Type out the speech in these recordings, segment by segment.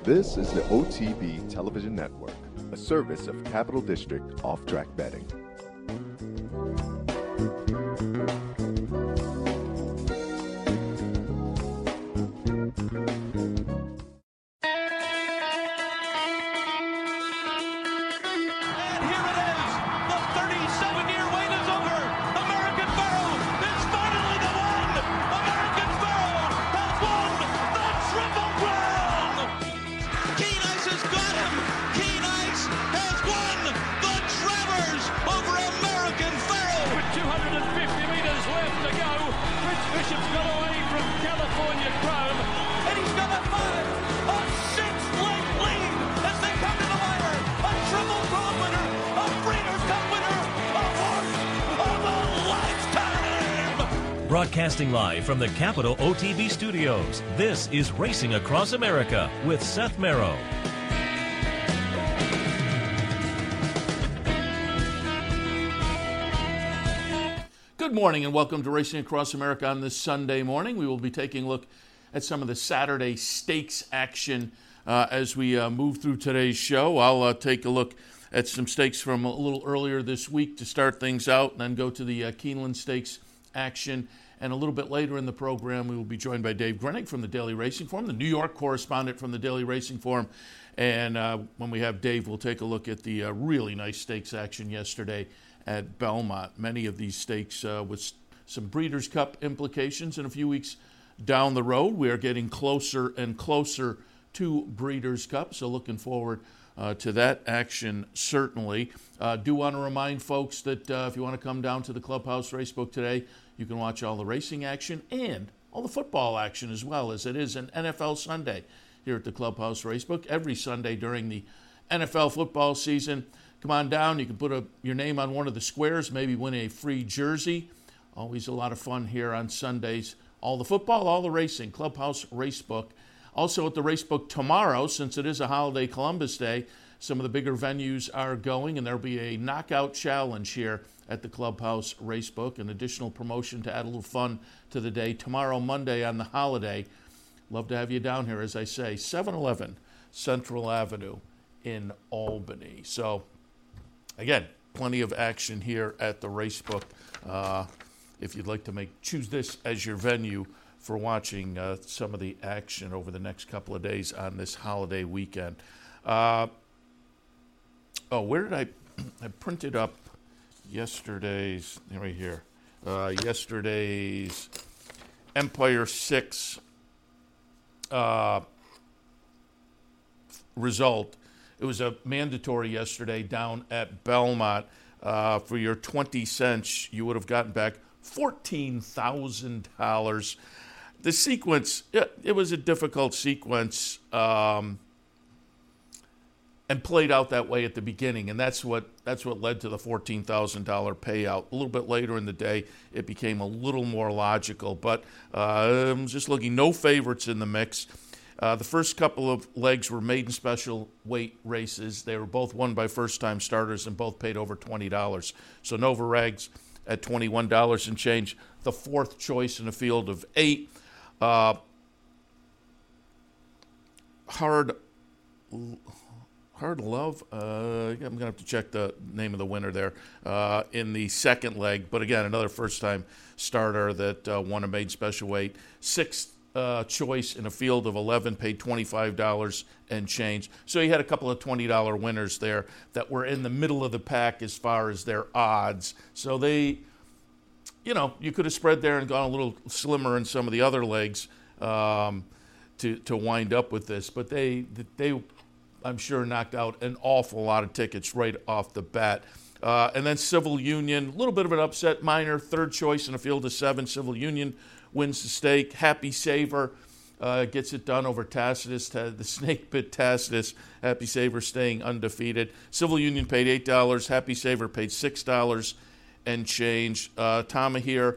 This is the OTB Television Network, a service of Capital District Off-Track Betting. Broadcasting live from the Capital OTB studios, this is Racing Across America with Seth Merrow. Good morning and welcome to Racing Across America on this Sunday morning. We will be taking a look at some of the Saturday stakes action as we move through today's show. I'll take a look at some stakes from a little earlier this week to start things out, and then go to the Keeneland Stakes action. And a little bit later in the program, we will be joined by Dave Grenig from the Daily Racing Form, the New York correspondent from the Daily Racing Form. And when we have Dave, we'll take a look at the really nice stakes action yesterday at Belmont. Many of these stakes with some Breeders' Cup implications. In a few weeks down the road, we are getting closer and closer to Breeders' Cup, so looking forward to that action, certainly. Do want to remind folks that if you want to come down to the Clubhouse Racebook today, you can watch all the racing action and all the football action as well, as it is an NFL Sunday here at the Clubhouse Racebook. Every Sunday during the NFL football season, come on down. You can put your name on one of the squares, maybe win a free jersey. Always a lot of fun here on Sundays. All the football, all the racing, Clubhouse Racebook. Also at the Racebook tomorrow, since it is a holiday, Columbus Day, some of the bigger venues are going, and there will be a knockout challenge here at the Clubhouse Racebook, an additional promotion to add a little fun to the day. Tomorrow, Monday, on the holiday, love to have you down here, as I say, 711 Central Avenue in Albany. So, again, plenty of action here at the Racebook. If you'd like to choose this as your venue for watching some of the action over the next couple of days on this holiday weekend. Where did I printed up yesterday's, right here, yesterday's Empire 6 result. It was a mandatory yesterday down at Belmont. For your 20 cents, you would have gotten back $14,000. The sequence, it was a difficult sequence, and played out that way at the beginning, and that's what led to the $14,000 payout. A little bit later in the day, it became a little more logical, but I'm just looking, no favorites in the mix. The first couple of legs were maiden special weight races. They were both won by first-time starters and both paid over $20. So Nova Rags at $21 and change. The fourth choice in a field of 8. Hard Love, I'm going to have to check the name of the winner there in the second leg. But again, another first-time starter that won a maiden special weight. Sixth choice in a field of 11, paid $25 and change. So you had a couple of $20 winners there that were in the middle of the pack as far as their odds. So they, you could have spread there and gone a little slimmer in some of the other legs to wind up with this. But they I'm sure knocked out an awful lot of tickets right off the bat. And then Civil Union, a little bit of an upset minor, third choice in a field of 7. Civil Union wins the stake. Happy Saver gets it done over Tacitus. The snake bit Tacitus. Happy Saver staying undefeated. Civil Union paid $8. Happy Saver paid $6 and change. Tama here,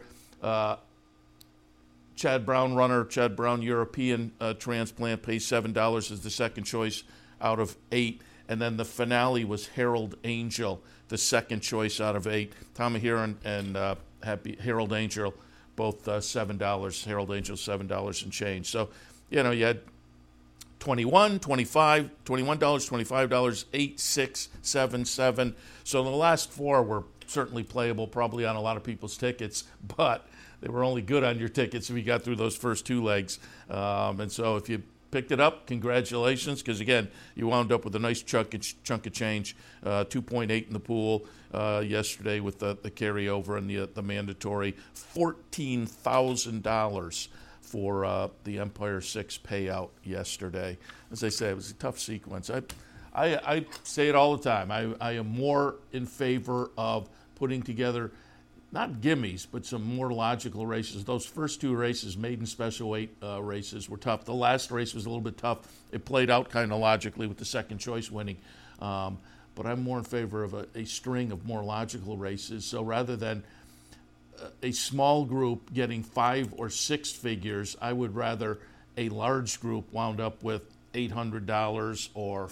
Chad Brown runner, Chad Brown European transplant, pays $7 as the second choice out of 8. And then the finale was Herald Angel, the second choice out of 8. Tama here and Happy Herald Angel, both $7. Herald Angel, $7 and change. So, you had $21, $25, $21, $25, 8, 6, 7, 7. So the last four were certainly playable, probably on a lot of people's tickets, but they were only good on your tickets if you got through those first two legs. And so if you picked it up, congratulations, because, again, you wound up with a nice chunk of change, 2.8 in the pool yesterday with the carryover and the mandatory, $14,000 for the Empire 6 payout yesterday. As I say, it was a tough sequence. I say it all the time. I am more in favor of putting together not gimmies, but some more logical races. Those first two races, maiden special weight races, were tough. The last race was a little bit tough. It played out kind of logically with the second choice winning. But I'm more in favor of a string of more logical races. So rather than a small group getting 5 or 6 figures, I would rather a large group wound up with $800 or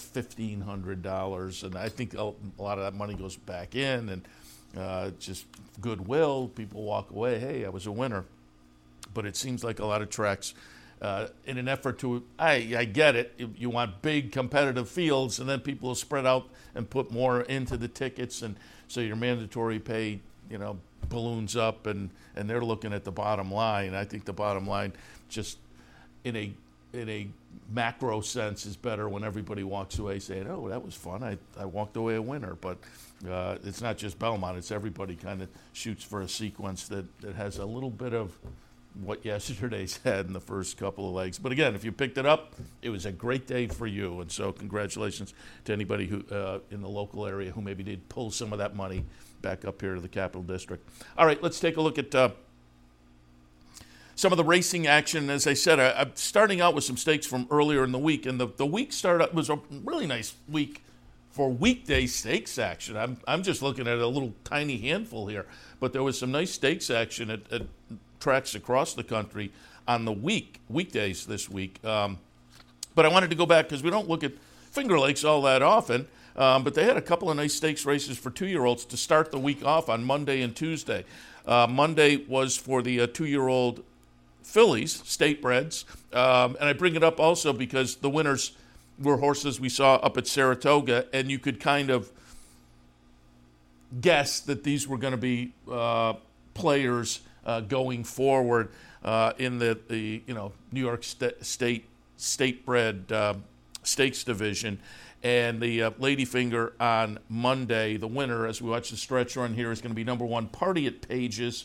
$1,500. And I think a lot of that money goes back in, and just goodwill. People walk away, hey, I was a winner. But it seems like a lot of tracks, in an effort to, I get it, you want big competitive fields, and then people will spread out and put more into the tickets, and so your mandatory pay, balloons up, and they're looking at the bottom line. I think the bottom line, just in a macro sense, is better when everybody walks away saying, oh, that was fun, I walked away a winner. But it's not just Belmont, it's everybody kind of shoots for a sequence that has a little bit of what yesterday's had in the first couple of legs. But again, if you picked it up, it was a great day for you, and so congratulations to anybody who in the local area who maybe did pull some of that money back up here to the Capital District. All right, let's take a look at some of the racing action. As I said, I'm starting out with some stakes from earlier in the week, and the week started was a really nice week for weekday stakes action. I'm just looking at a little tiny handful here, but there was some nice stakes action at tracks across the country on the weekdays this week. But I wanted to go back because we don't look at Finger Lakes all that often, but they had a couple of nice stakes races for 2-year-olds to start the week off on Monday and Tuesday. Monday was for the 2-year-old fillies, state breds, and I bring it up also because the winners were horses we saw up at Saratoga, and you could kind of guess that these were going to be players going forward in the New York state bred stakes division. And the Ladyfinger on Monday, the winner, as we watch the stretch run here, is going to be number 1, Party at Pages,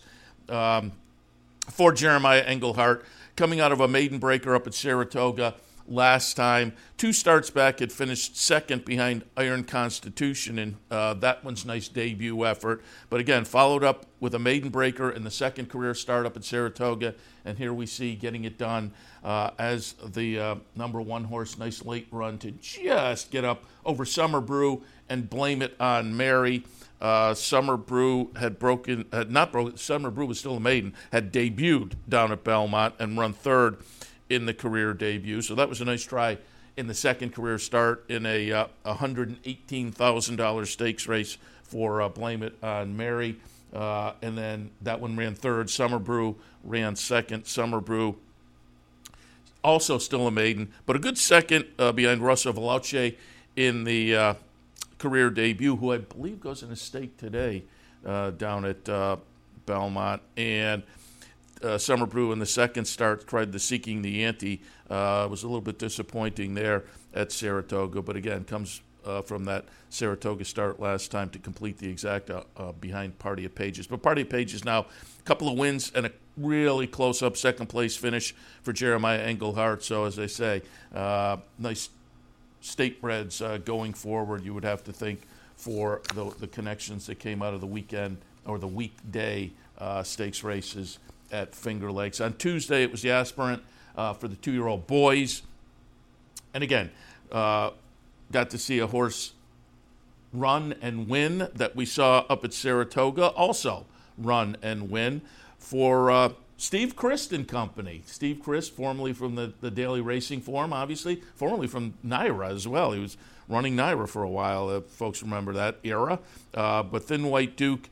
for Jeremiah Engelhardt, coming out of a maiden breaker up at Saratoga last time. 2 starts back, it finished second behind Iron Constitution, and that one's nice debut effort. But again, followed up with a maiden breaker in the second career start up at Saratoga, and here we see getting it done as the number 1 horse, nice late run to just get up over Summer Brew and Blame It on Mary. Summer Brew Summer Brew was still a maiden, had debuted down at Belmont and run third in the career debut. So that was a nice try in the second career start in a $118,000 stakes race for Blame It on Mary. And then that one ran third. Summer Brew ran second. Summer Brew also still a maiden, but a good second behind Russell Veloce in the career debut, who I believe goes in a stake today down at Belmont. And Summer Brew in the second start tried the Seeking the Ante. Was a little bit disappointing there at Saratoga, but again, comes from that Saratoga start last time to complete the exact behind Party of Pages. But Party of Pages now, a couple of wins and a really close-up second-place finish for Jeremiah Engelhardt. So, as I say, nice state breds going forward, you would have to think, for the connections that came out of the weekend or the weekday stakes races at Finger Lakes. On Tuesday, it was the aspirant for the 2-year-old boys. And again, got to see a horse run and win that we saw up at Saratoga, also run and win for Steve Christ and Company. Steve Christ, formerly from the Daily Racing Form, obviously, formerly from NYRA as well. He was running NYRA for a while, if folks remember that era. But Thin White Duke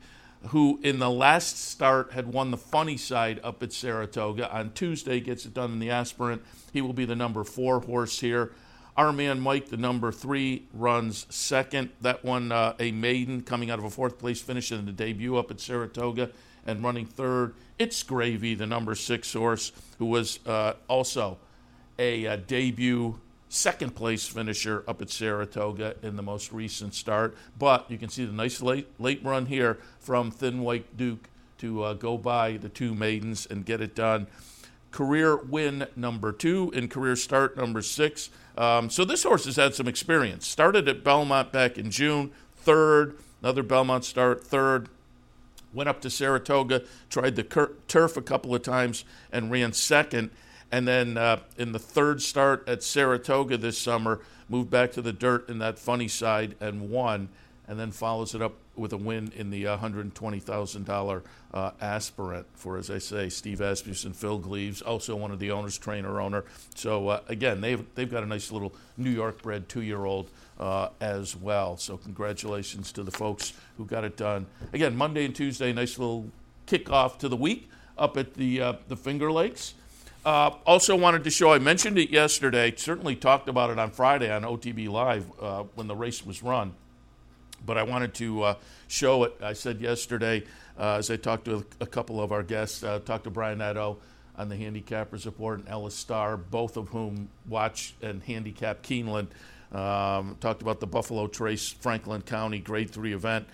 who in the last start had won the funny side up at Saratoga. On Tuesday, gets it done in the Aspirant. He will be the number 4 horse here. Our man Mike, the number 3, runs second. That won a maiden coming out of a 4th place finish in the debut up at Saratoga. And running third, It's Gravy, the number 6 horse, who was also a debut 2nd place finisher up at Saratoga in the most recent start. But you can see the nice late run here from Thin White Duke to go by the 2 maidens and get it done. Career win number 2 and career start number 6. So this horse has had some experience. Started at Belmont back in June, 3rd. Another Belmont start, 3rd. Went up to Saratoga, tried the turf a couple of times and ran 2nd. And then in the 3rd start at Saratoga this summer, moved back to the dirt in that funny side and won, and then follows it up with a win in the $120,000 Aspirant for, as I say, Steve Asmussen, Phil Gleaves, also one of the owners, owner. So, again, they've got a nice little New York-bred 2-year-old as well. So congratulations to the folks who got it done. Again, Monday and Tuesday, nice little kickoff to the week up at the Finger Lakes. Also wanted to show, I mentioned it yesterday, certainly talked about it on Friday on OTB Live when the race was run, but I wanted to show it. I said yesterday, as I talked to a couple of our guests, talked to Brian Nadeau on the Handicappers Report and Ellis Starr, both of whom watch and handicap Keeneland. Talked about the Buffalo Trace, Franklin County Grade 3 event,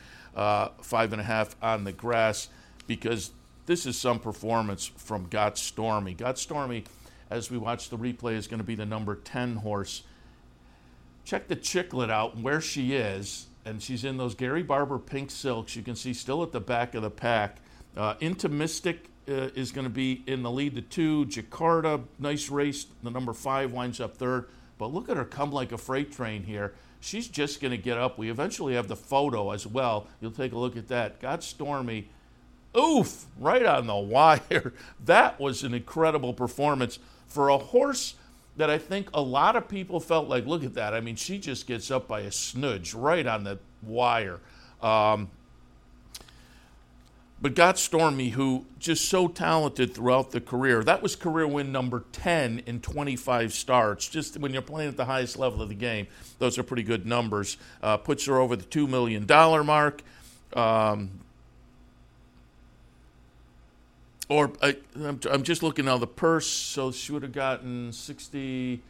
5.5 on the grass, because this is some performance from Got Stormy. Got Stormy, as we watch the replay, is going to be the number 10 horse. Check the chicklet out where she is, and she's in those Gary Barber pink silks. You can see still at the back of the pack. Into Mystic is going to be in the lead, the 2. Jakarta, nice race. The number 5 winds up 3rd. But look at her come like a freight train here. She's just going to get up. We eventually have the photo as well. You'll take a look at that. Got Stormy. Oof, right on the wire. That was an incredible performance for a horse that I think a lot of people felt like, look at that. I mean, she just gets up by a smidge right on the wire. But Got Stormy, who just so talented throughout the career. That was career win number 10 in 25 starts. Just when you're playing at the highest level of the game, those are pretty good numbers. Puts her over the $2 million mark. I'm just looking now, the purse, so she would have gotten 69,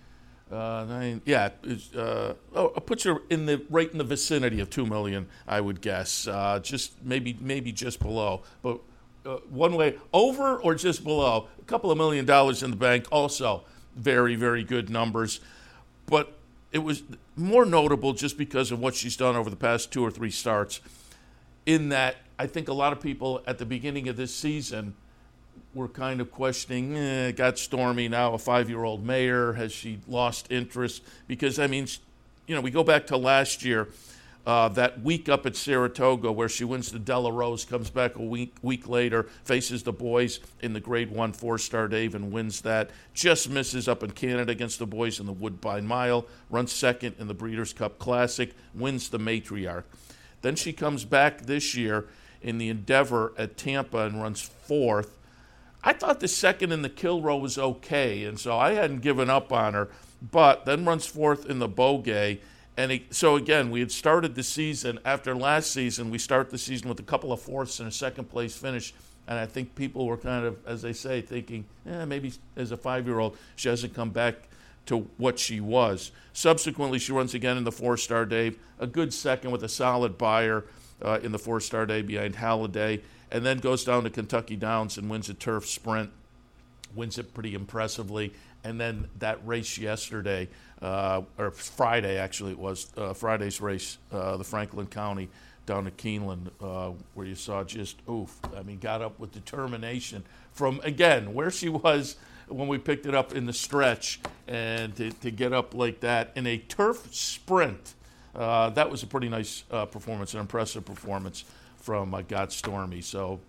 puts her right in the vicinity of $2 million, I would guess. Just maybe just below. But one way, over or just below, a couple of $1 million in the bank, also very, very good numbers. But it was more notable just because of what she's done over the past 2 or 3 starts, in that I think a lot of people at the beginning of this season were kind of questioning, Got Stormy, now a 5-year-old mare. Has she lost interest? Because, I mean, we go back to last year, that week up at Saratoga where she wins the Della Rose, comes back a week later, faces the boys in the Grade 1 4-star Dave and wins that. Just misses up in Canada against the boys in the Woodbine Mile, runs 2nd in the Breeders' Cup Classic, wins the Matriarch. Then she comes back this year in the Endeavor at Tampa and runs 4th. I thought the 2nd in the Kilroe was okay, and so I hadn't given up on her, but then runs 4th in the Beaugay. So again, we had started the season, after last season, we start the season with a couple of 4ths and a 2nd-place finish, and I think people were kind of, as they say, thinking, maybe as a 5-year-old, she hasn't come back to what she was. Subsequently, she runs again in the 4-star Dave, a good 2nd with a solid buyer in the 4-star Day behind Halliday, and then goes down to Kentucky Downs and wins a turf sprint, wins it pretty impressively. And then that race yesterday, or Friday actually it was, Friday's race, the Franklin County down to Keeneland, where you saw just, got up with determination from, again, where she was when we picked it up in the stretch, and to get up like that in a turf sprint. That was a pretty nice performance, an impressive performance from Got Stormy. So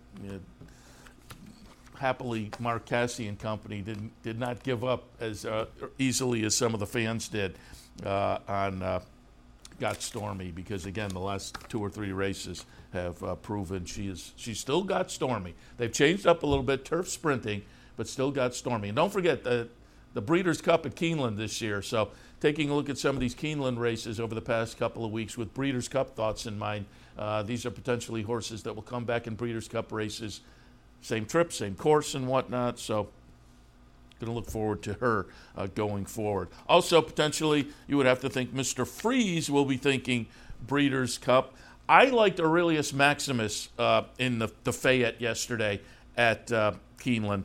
happily, Mark Cassidy and company did not give up as easily as some of the fans did on got Stormy because, again, the last 2 or 3 races have proven she's still got Stormy. They've changed up a little bit, turf sprinting, but still got Stormy. And don't forget the Breeders' Cup at Keeneland this year. So taking a look at some of these Keeneland races over the past couple of weeks with Breeders' Cup thoughts in mind, these are potentially horses that will come back in Breeders' Cup races. Same trip, same course and whatnot. So going to look forward to her going forward. Also, potentially, you would have to think Mr. Freeze will be thinking Breeders' Cup. I liked Aurelius Maximus in the Fayette yesterday at Keeneland.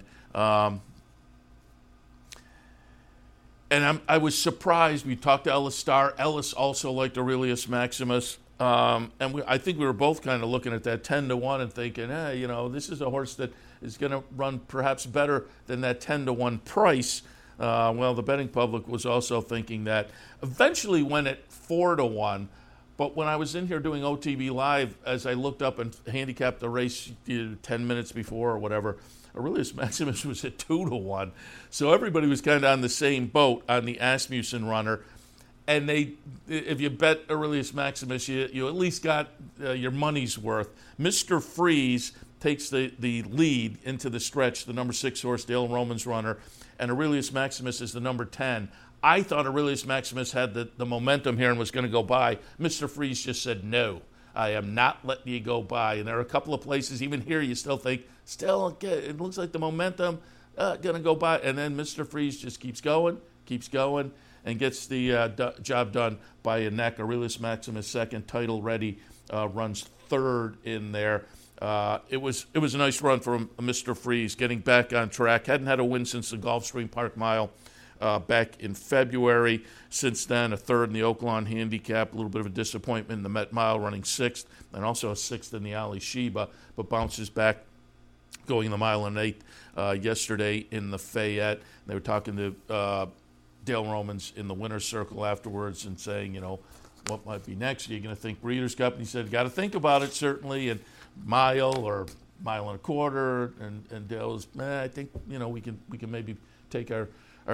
And I was surprised. We talked to Ellis Starr. Ellis also liked Aurelius Maximus. I think we were both kind of looking at that 10-1 and thinking, this is a horse that is going to run perhaps better than that 10-1 price. Well, the betting public was also thinking that. Eventually went at 4-1. But when I was in here doing OTB Live, as I looked up and handicapped the race 10 minutes before or whatever, Aurelius Maximus was at 2-1. So everybody was kind of on the same boat on the Asmussen runner. And if you bet Aurelius Maximus, you at least got your money's worth. Mr. Freeze takes the lead into the stretch, the number 6 horse, Dale Roman's runner, and Aurelius Maximus is the number 10. I thought Aurelius Maximus had the momentum here and was going to go by. Mr. Freeze just said, no, I am not letting you go by. And there are a couple of places, even here, you still think, it looks like the momentum going to go by. And then Mr. Freeze just keeps going, and gets the job done by a neck. Aurelius Maximus second, title ready, runs third in there. It was a nice run from Mr. Freeze, getting back on track. Hadn't had a win since the Gulfstream Park Mile back in February. Since then, a third in the Oaklawn Handicap, a little bit of a disappointment in the Met Mile, running 6th, and also a 6th in the Ali Sheba, but bounces back, going the mile and 8th yesterday in the Fayette. They were talking to Dale Romans in the winner's circle afterwards and saying, what might be next? Are you going to think Breeders' Cup? And he said, got to think about it, certainly, and mile or mile and a quarter. And Dale was, I think, we can maybe take our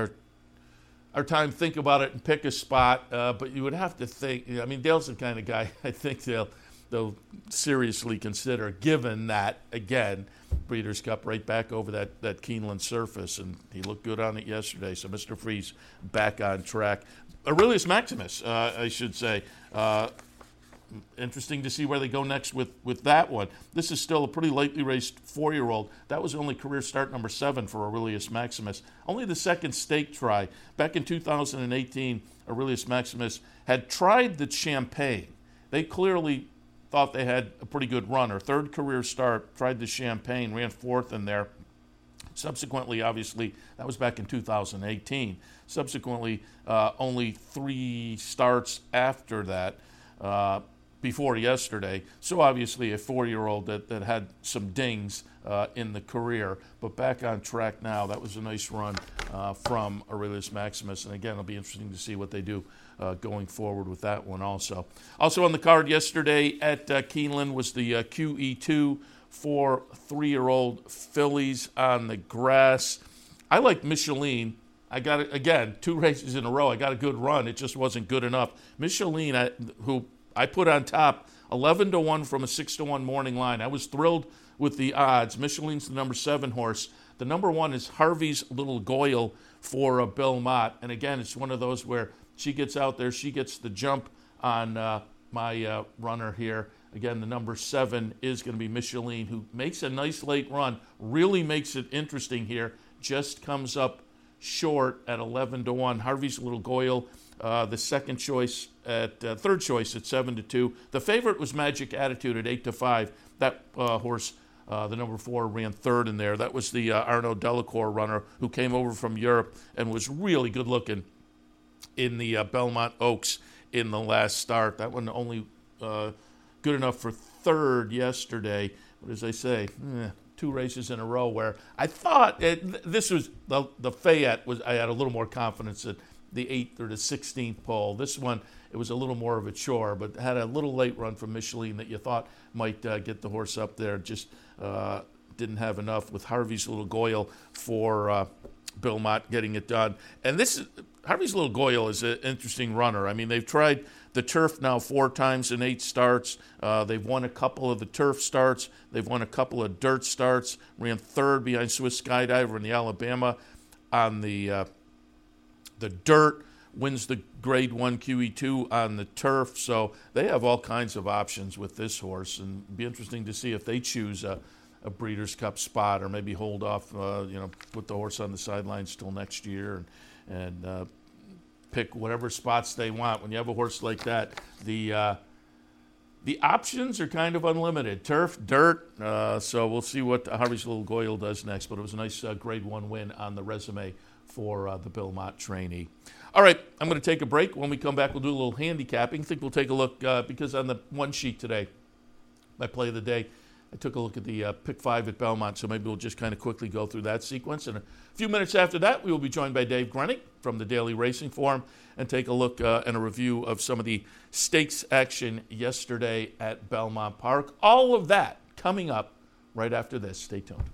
time, think about it, and pick a spot. But you would have to think, Dale's the kind of guy I think they'll seriously consider, given that, again, Breeders' Cup right back over that Keeneland surface, and he looked good on it yesterday. So Mr. Freeze back on track. Aurelius Maximus, I should say. Interesting to see where they go next with that one. This is still a pretty lightly raced 4-year-old. That was only career start number 7 for Aurelius Maximus. Only the second stake try. Back in 2018, Aurelius Maximus had tried the Champagne. They clearly thought they had a pretty good runner. Third career start, tried the Champagne, ran 4th in there. Subsequently, obviously, that was back in 2018. Subsequently, only 3 starts after that, before yesterday. So obviously a 4-year-old that had some dings in the career, but back on track now. That was a nice run from Aurelius Maximus. And again, it'll be interesting to see what they do going forward with that one also. Also on the card yesterday at Keeneland was the QE2 for 3-year-old fillies on the grass. I like Micheline. I got it, again, 2 races in a row. I got a good run. It just wasn't good enough. Micheline, who I put on top, 11-1 from a 6-1 morning line. I was thrilled with the odds. Micheline's the number 7 horse. The number 1 is Harvey's Little Goyle for Bill Mott. And again, it's one of those where she gets out there, she gets the jump on my runner here. Again, the number 7 is going to be Micheline, who makes a nice late run, really makes it interesting here, just comes up short at 11-1. Harvey's Little Goyle, the third choice at 7-2. The favorite was Magic Attitude at 8-5. That horse, the number 4, ran 3rd in there. That was the Arnaud Delacour runner who came over from Europe and was really good looking in the Belmont Oaks in the last start. That one only good enough for 3rd yesterday. But as I say, 2 races in a row where I thought this was the Fayette was. I had a little more confidence at the 8th or the 16th pole. This one, it was a little more of a chore, but had a little late run from Micheline that you thought might get the horse up there. Just didn't have enough with Harvey's Little Goyle for Bill Mott getting it done. And this is Harvey's Little Goyle is an interesting runner. I mean, they've tried the turf now 4 times in 8 starts. They've won a couple of the turf starts. They've won a couple of dirt starts. Ran 3rd behind Swiss Skydiver in the Alabama on the dirt. Wins the Grade 1 QE2 on the turf. So they have all kinds of options with this horse, and it'd be interesting to see if they choose a Breeders' Cup spot or maybe hold off, put the horse on the sidelines till next year and pick whatever spots they want. When you have a horse like that, the options are kind of unlimited. Turf, dirt, so we'll see what Harvey's Little Goyle does next, but it was a nice Grade 1 win on the resume for the Belmont trainee. All right, I'm going to take a break. When we come back, we'll do a little handicapping. I think we'll take a look, because on the one sheet today, my play of the day, I took a look at the pick 5 at Belmont, so maybe we'll just kind of quickly go through that sequence. And a few minutes after that, we will be joined by Dave Grenning from the Daily Racing Forum and take a look and a review of some of the stakes action yesterday at Belmont Park. All of that coming up right after this. Stay tuned.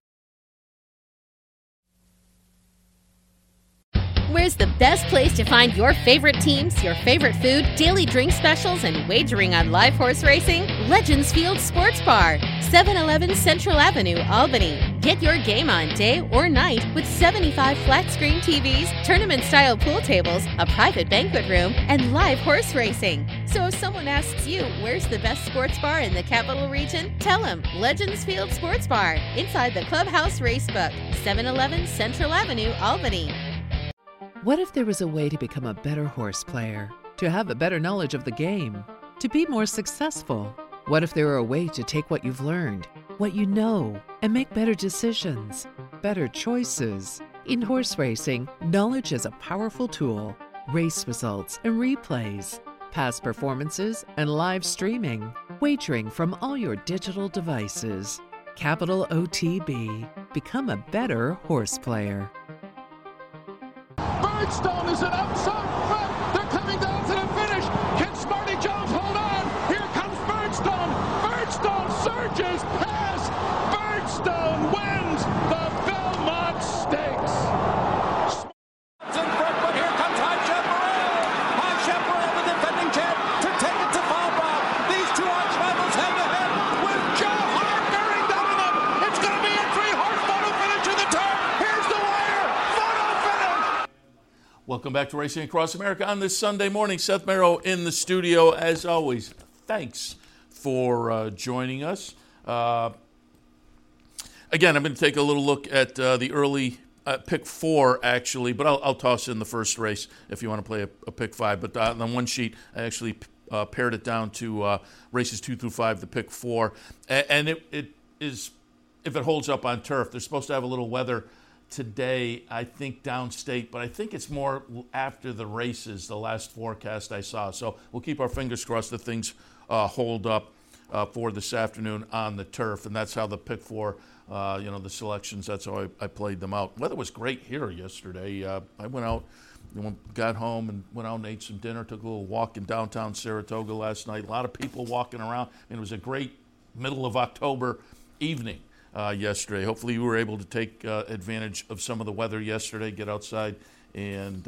Where's the best place to find your favorite teams, your favorite food, daily drink specials, and wagering on live horse racing? Legends Field Sports Bar, 711 Central Avenue, Albany. Get your game on day or night with 75 flat-screen TVs, tournament-style pool tables, a private banquet room, and live horse racing. So if someone asks you, where's the best sports bar in the capital region? Tell them Legends Field Sports Bar, inside the Clubhouse Racebook, 711 Central Avenue, Albany. What if there was a way to become a better horse player, to have a better knowledge of the game, to be more successful? What if there were a way to take what you've learned, what you know, and make better decisions, better choices? In horse racing, knowledge is a powerful tool. Race results and replays, past performances and live streaming, wagering from all your digital devices. Capital OTB. Become a better horse player. Birdstone is an outside front. They're coming down to the finish. Can Smarty Jones hold on? Here comes Birdstone. Birdstone surges past. Birdstone wins the Belmont Stakes. It's in front, but here comes High Chaparral. High Chaparral, the defending champ, to take it to Falbach. These two arch rivals head to head with Joe Hart bearing down on them. It's going to be a 3-horse photo finish in the turn. Here's the wire. Photo finish. Welcome back to Racing Across America on this Sunday morning. Seth Merrow in the studio, as always. Thanks for joining us. Again, I'm going to take a little look at the early pick 4, actually, but I'll toss in the first race if you want to play a pick 5. But on the one sheet, I actually pared it down to races 2 through 5, the pick 4. And it is, if it holds up on turf, they're supposed to have a little weather today, I think, downstate, but I think it's more after the races, the last forecast I saw. So we'll keep our fingers crossed that things hold up for this afternoon on the turf, and that's how the pick 4, the selections, that's how I played them out. Weather was great here yesterday. I went out, got home and went out and ate some dinner, took a little walk in downtown Saratoga last night. A lot of people walking around, and it was a great middle of October evening. Yesterday. Hopefully you were able to take advantage of some of the weather yesterday, get outside and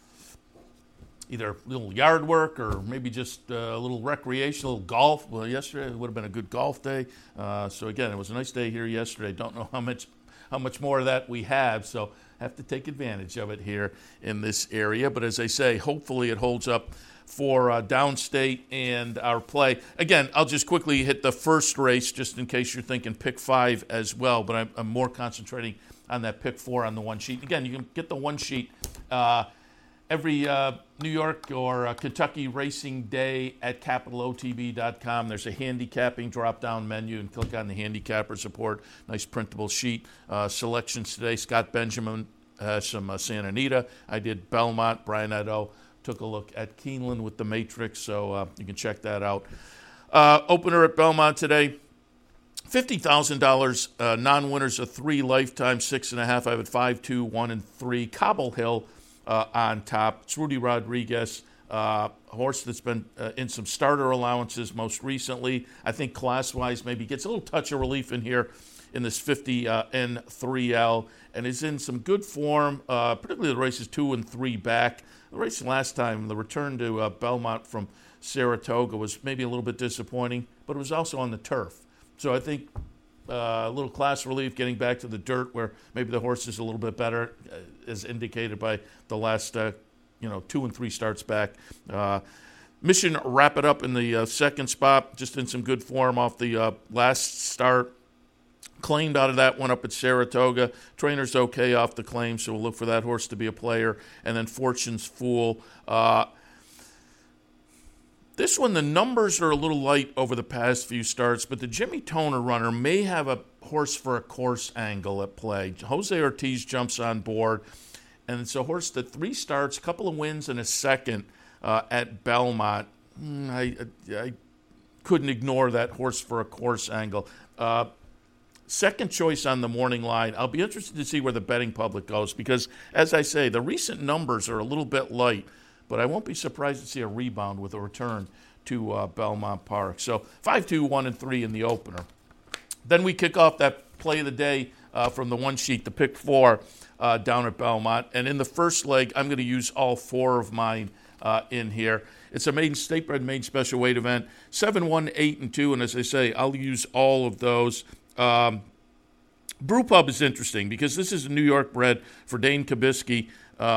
either a little yard work or maybe just a little recreation, a little golf. Well, yesterday it would have been a good golf day. So again, it was a nice day here yesterday. Don't know how much more of that we have, so have to take advantage of it here in this area. But as I say, hopefully it holds up for downstate and our play. Again, I'll just quickly hit the first race just in case you're thinking pick 5 as well, but I'm more concentrating on that pick 4 on the one sheet. Again, you can get the one sheet every New York or Kentucky racing day at capitalotb.com. There's a handicapping drop-down menu and click on the handicapper support. Nice printable sheet. Selections today, Scott Benjamin has some Santa Anita. I did Belmont, Brian Edo. Took a look at Keeneland with the Matrix, so you can check that out. Opener at Belmont today, $50,000. Non-winners of 3, lifetime 6.5. I have it 5, 2, 1, and 3. Cobble Hill on top. It's Rudy Rodriguez, a horse that's been in some starter allowances most recently. I think class-wise maybe gets a little touch of relief in here in this 50 N3L, and is in some good form, particularly the races 2 and 3 back. The race last time, the return to Belmont from Saratoga was maybe a little bit disappointing, but it was also on the turf. So I think a little class relief getting back to the dirt where maybe the horse is a little bit better, as indicated by the last 2 and 3 starts back. Mission Wrap It Up in the second spot, just in some good form off the last start. Claimed out of that one up at Saratoga. Trainer's okay off the claim, so we'll look for that horse to be a player. And then Fortune's Fool. This one, the numbers are a little light over the past few starts, but the Jimmy Toner runner may have a horse for a course angle at play. Jose Ortiz jumps on board, and it's a horse that 3 starts, a couple of wins, and a second at Belmont. I couldn't ignore that horse for a course angle. Second choice on the morning line. I'll be interested to see where the betting public goes because, as I say, the recent numbers are a little bit light, but I won't be surprised to see a rebound with a return to Belmont Park. So 5-2, 1 and 3 in the opener. Then we kick off that play of the day from the one sheet, the pick 4 down at Belmont. And in the first leg, I'm going to use all 4 of mine in here. It's a maiden state bred, maiden special weight event, 7, 1, 8, and 2. And as I say, I'll use all of those. Brew Pub is interesting because this is a New York bred for Dane Kabisky,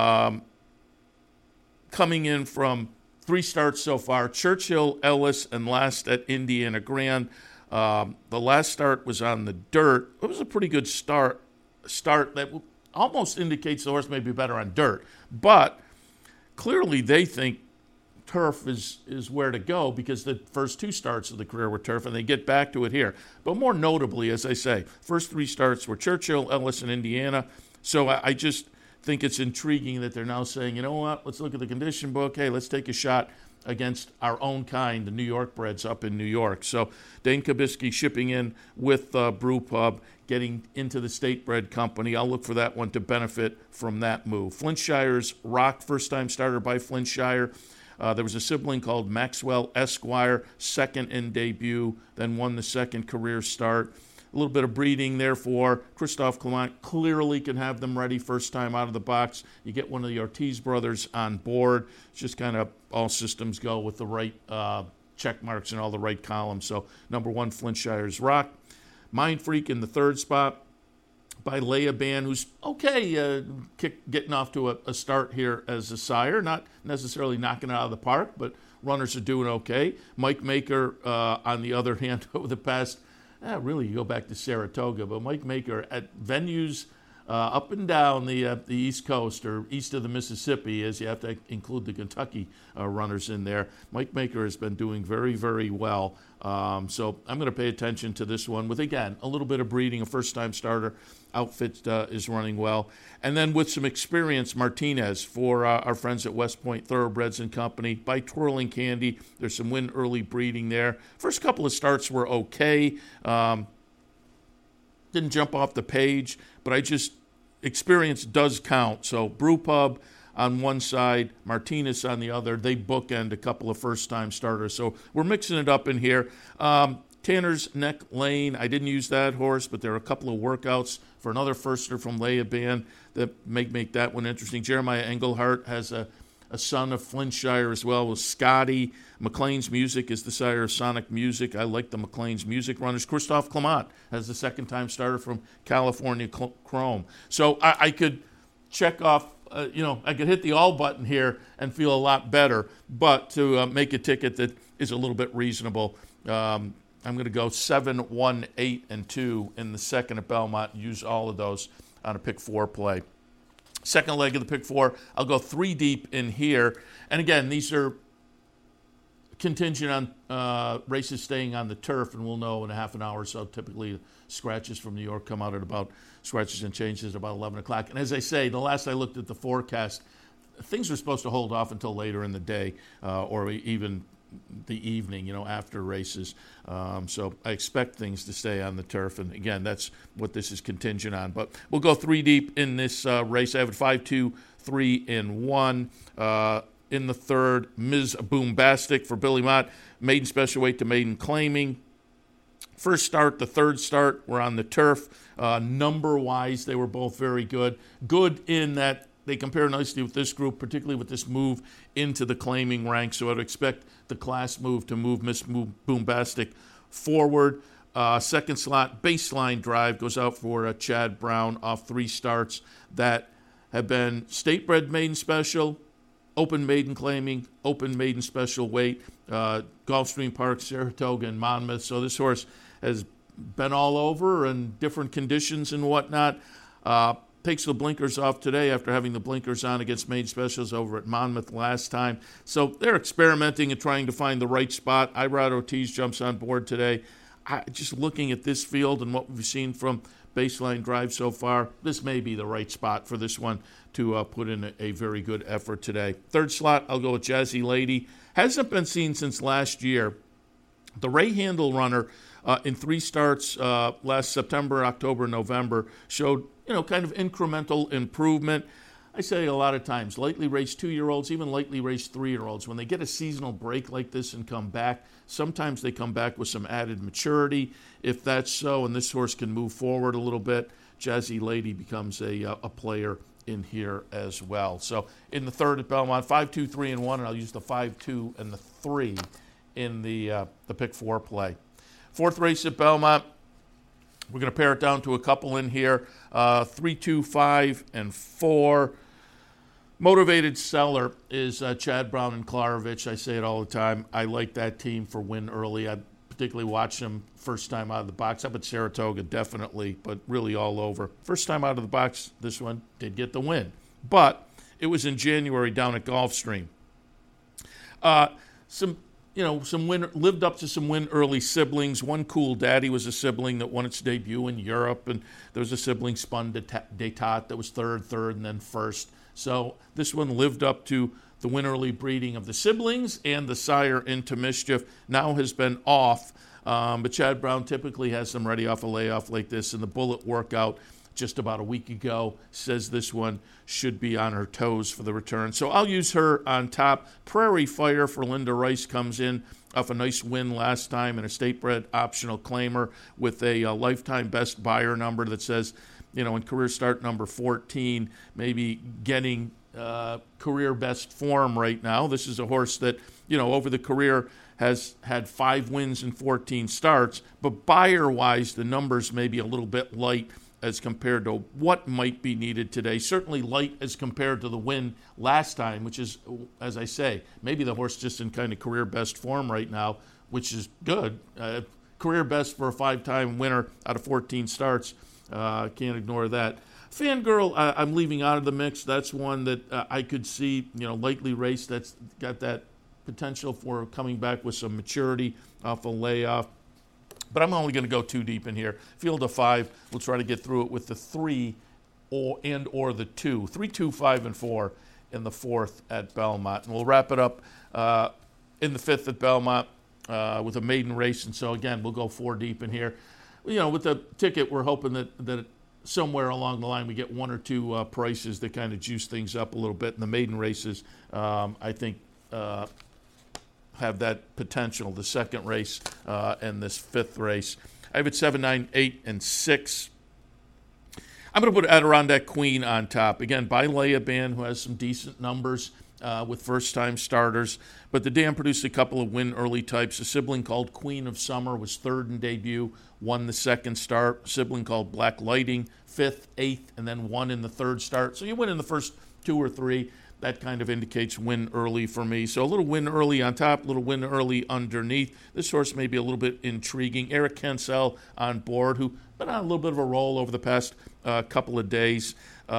coming in from 3 starts so far, Churchill, Ellis, and last at Indiana Grand. The last start was on the dirt. It was a pretty good start that almost indicates the horse may be better on dirt. But clearly they think turf is where to go because the first 2 starts of the career were turf, and they get back to it here. But more notably, as I say, first 3 starts were Churchill, Ellis, and Indiana. So I just think it's intriguing that they're now saying, you know what, let's look at the condition book. Hey, let's take a shot against our own kind, the New York breds up in New York. So Dane Kabisky shipping in with Brew Pub, getting into the state bred company. I'll look for that one to benefit from that move. Flintshire's Rock, first-time starter by Flintshire. There was a sibling called Maxwell Esquire, second in debut, then won the second career start. A little bit of breeding there for Christophe Clement. Clearly can have them ready first time out of the box. You get one of the Ortiz brothers on board. It's just kind of all systems go with the right check marks and all the right columns. So number 1, Flintshire's Rock. Mind Freak in the third spot by Leia Band, who's okay getting off to a start here as a sire. Not necessarily knocking it out of the park, but runners are doing okay. Mike Maker, on the other hand, over the past really, you go back to Saratoga, but Mike Maker at venues up and down the East Coast or east of the Mississippi, as you have to include the Kentucky runners in there. Mike Maker has been doing very, very well. So I'm going to pay attention to this one with, again, a little bit of breeding. A first-time starter outfit is running well. And then with some experience, Martinez for our friends at West Point Thoroughbreds and Company by Twirling Candy. There's some win early breeding there. First couple of starts were okay. Didn't jump off the page, but experience does count. So Brew Pub on one side, Martinez on the other. They bookend a couple of first-time starters. So we're mixing it up in here. Tanner's Neck Lane, I didn't use that horse, but there are a couple of workouts for another firster from Leia Band that make that one interesting. Jeremiah Engelhardt has a son of Flintshire as well with Scotty. McLean's Music is the sire of Sonic Music. I like the McLean's Music runners. Christophe Clement has the second-time starter from California Chrome. So I could check off, I could hit the all button here and feel a lot better. But to make a ticket that is a little bit reasonable, I'm going to go 7, 1, 8, and 2 in the second at Belmont. Use all of those on a pick 4 play. Second leg of the pick 4, I'll go 3 deep in here. And again, these are contingent on races staying on the turf, and we'll know in a half an hour or so. Typically, scratches from New York come out at about, scratches and changes at about 11 o'clock. And as I say, the last I looked at the forecast, things were supposed to hold off until later in the day or even the evening, after races. So I expect things to stay on the turf. And again, that's what this is contingent on. But we'll go 3 deep in this race. I have it 5, 2, 3, and 1. In the third, Ms. Boombastic for Billy Mott. Maiden special weight to maiden claiming. first start, the third start were on the turf. Number-wise, they were both very good. Good in that they compare nicely with this group, particularly with this move into the claiming ranks. So I'd expect the class move to move Miss Boombastic forward. Second slot, baseline drive goes out for Chad Brown off 3 starts that have been State Bred Maiden Special, Open Maiden Claiming, Open Maiden Special Weight, Gulfstream Park, Saratoga, and Monmouth. So this horse has been all over in different conditions and whatnot. Takes the blinkers off today after having the blinkers on against Maiden Specials over at Monmouth last time. So they're experimenting and trying to find the right spot. Irad Ortiz jumps on board today. Just looking at this field and what we've seen from baseline drive so far, this may be the right spot for this one to put in a very good effort today. Third slot, I'll go with Jazzy Lady. Hasn't been seen since last year. The Ray Handel runner in 3 starts last September, October, November showed, kind of incremental improvement. I say a lot of times, lightly raced 2-year-olds, even lightly raced 3-year-olds, when they get a seasonal break like this and come back, sometimes they come back with some added maturity. If that's so, and this horse can move forward a little bit, Jazzy Lady becomes a player in here as well. So in the third at Belmont, 5, 2, 3, and 1, and I'll use the 5, 2, and the 3 in the pick 4 play. Fourth race at Belmont, we're going to pare it down to a couple in here, 3, 2, 5, and 4. Motivated Seller is Chad Brown and Klarovich. I say it all the time. I like that team for win early. I particularly watched them first time out of the box. Up at Saratoga, definitely, but really all over. First time out of the box, this one did get the win. But it was in January down at Gulfstream. Some win, lived up to some win early siblings. One Cool Daddy was a sibling that won its debut in Europe, and there was a sibling Spun d'Etat that was third, and then first. So this one lived up to the win early breeding of the siblings, and the sire Into Mischief now has been off. But Chad Brown typically has them ready off a layoff like this, and the Bullet workout just about a week ago says this one should be on her toes for the return. So I'll use her on top. Prairie Fire for Linda Rice comes in off a nice win last time and a state-bred optional claimer with a lifetime best buyer number that says, in career start number 14, maybe getting career best form right now. This is a horse that, over the career has had 5 wins and 14 starts, but buyer-wise, the numbers may be a little bit light as compared to what might be needed today. Certainly light as compared to the win last time, which is, as I say, maybe the horse just in kind of career best form right now, which is good. Career best for a 5-time winner out of 14 starts. Can't ignore that. Fangirl, I'm leaving out of the mix. That's one that I could see, lightly raced. That's got that potential for coming back with some maturity off a layoff. But I'm only going to go 2 deep in here. Field of 5. We'll try to get through it with the 3 or the 2. 3, 2, 5, and 4 in the 4th at Belmont. And we'll wrap it up in the 5th at Belmont with a maiden race. And so, again, we'll go 4 deep in here. With the ticket, we're hoping that somewhere along the line we get 1 or 2 prices that kind of juice things up a little bit. And the maiden races, I think, have that potential, the 2nd race and this 5th race. I have it 7, 9, 8, and 6. I'm going to put Adirondack Queen on top. Again, by Leia Band, who has some decent numbers with first-time starters. But the dam produced a couple of win early types. A sibling called Queen of Summer was 3rd in debut, won the 2nd start. A sibling called Black Lighting, 5th, 8th, and then won in the 3rd start. So you win in the first 2 or 3. That kind of indicates win early for me. So a little win early on top, a little win early underneath. This horse may be a little bit intriguing. Eric Kensell on board, who been on a little bit of a roll over the past couple of days.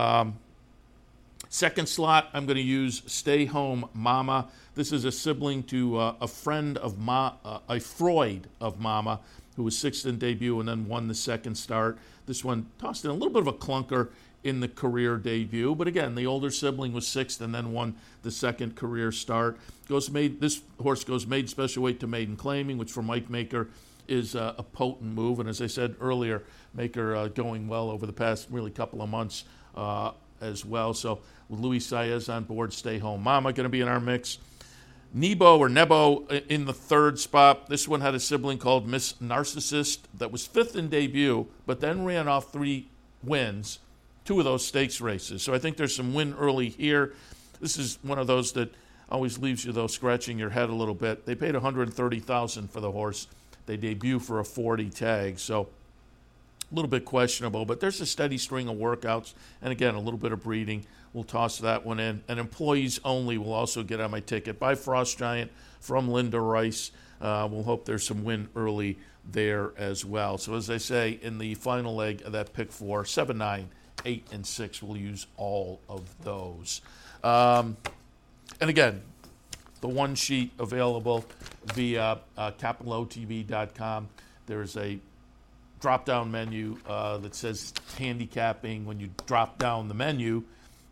2nd slot, I'm going to use Stay Home Mama. This is a sibling to a friend of a Freud of Mama, who was 6th in debut and then won the 2nd start. This one tossed in a little bit of a clunker in the career debut. But again, the older sibling was 6th and then won the 2nd career start. This horse goes maiden special weight to maiden claiming, which for Mike Maker is a potent move. And as I said earlier, Maker going well over the past really couple of months as well. So with Luis Saez on board, Stay Home Mama going to be in our mix. Nebo in the third spot. This one had a sibling called Miss Narcissist that was fifth in debut, but then ran off 3 wins, 2 of those stakes races. So I think there's some win early here. This is one of those that always leaves you, though, scratching your head a little bit. They paid $130,000 for the horse. They debut for a 40 tag, so a little bit questionable. But there's a steady string of workouts, and again, a little bit of breeding. We'll toss that one in. And employees only will also get on my ticket by Frost Giant from Linda Rice. We'll hope there's some win early there as well. So as I say, in the final leg of that pick 4, 7, 9, 8, and 6, we'll use all of those. And again, the one sheet available via capitalotb.com. There's a drop-down menu that says handicapping. When you drop down the menu,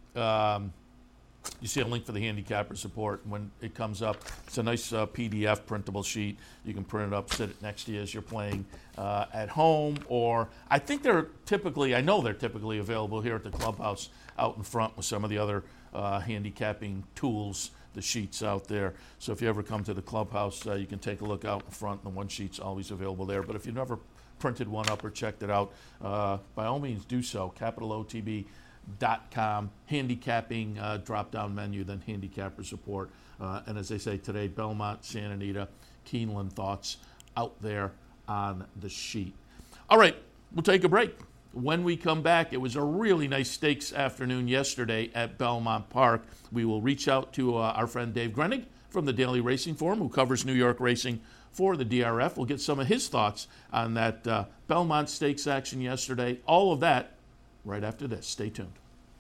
you see a link for the handicapper support. When it comes up, it's a nice PDF printable sheet. You can print it up, sit it next to you as you're playing at home. Or I know they're typically available here at the clubhouse out in front with some of the other handicapping tools, the sheets out there. So if you ever come to the clubhouse, you can take a look out in front. The one sheet's always available there. But if you've never printed one up or checked it out, by all means do so. capitalotb.com, handicapping drop-down menu, then handicapper support. And as they say today, Belmont, Santa Anita, Keeneland thoughts out there on the sheet. All right, we'll take a break. When we come back, it was a really nice stakes afternoon yesterday at Belmont Park. We will reach out to our friend Dave Grenig from the Daily Racing Forum, who covers New York racing for the DRF. We'll get some of his thoughts on that Belmont Stakes action yesterday. All of that right after this. Stay tuned.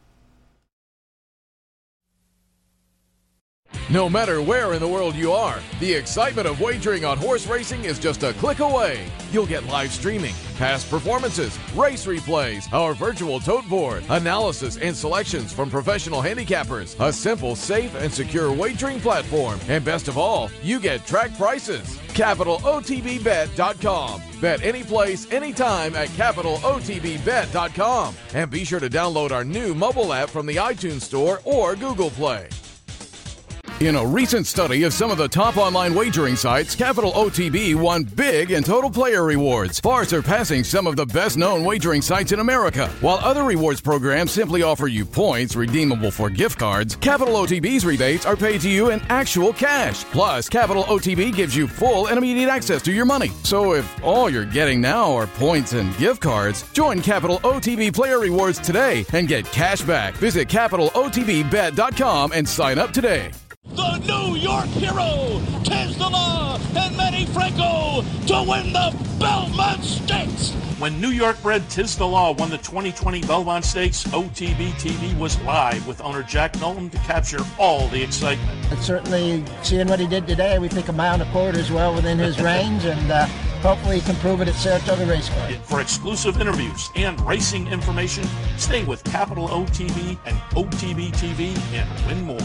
No matter where in the world you are, the excitement of wagering on horse racing is just a click away. You'll get live streaming, past performances, race replays, our virtual tote board, analysis and selections from professional handicappers, a simple, safe, and secure wagering platform, and best of all, you get track prices. CapitalOTBBet.com. Bet any place, anytime at CapitalOTBBet.com. And be sure to download our new mobile app from the iTunes Store or Google Play. In a recent study of some of the top online wagering sites, Capital OTB won big in total player rewards, far surpassing some of the best-known wagering sites in America. While other rewards programs simply offer you points redeemable for gift cards, Capital OTB's rebates are paid to you in actual cash. Plus, Capital OTB gives you full and immediate access to your money. So if all you're getting now are points and gift cards, join Capital OTB Player Rewards today and get cash back. Visit CapitalOTBBet.com and sign up today. The New York hero, Tiz the Law, and Manny Franco to win the Belmont Stakes. When New York bred Tiz the Law won the 2020 Belmont Stakes, OTB TV was live with owner Jack Nolan to capture all the excitement. And certainly, seeing what he did today, we think a mile and a quarter is well within his range, and hopefully he can prove it at Saratoga Racecourse. For exclusive interviews and racing information, stay with Capital OTB and OTB TV and win more.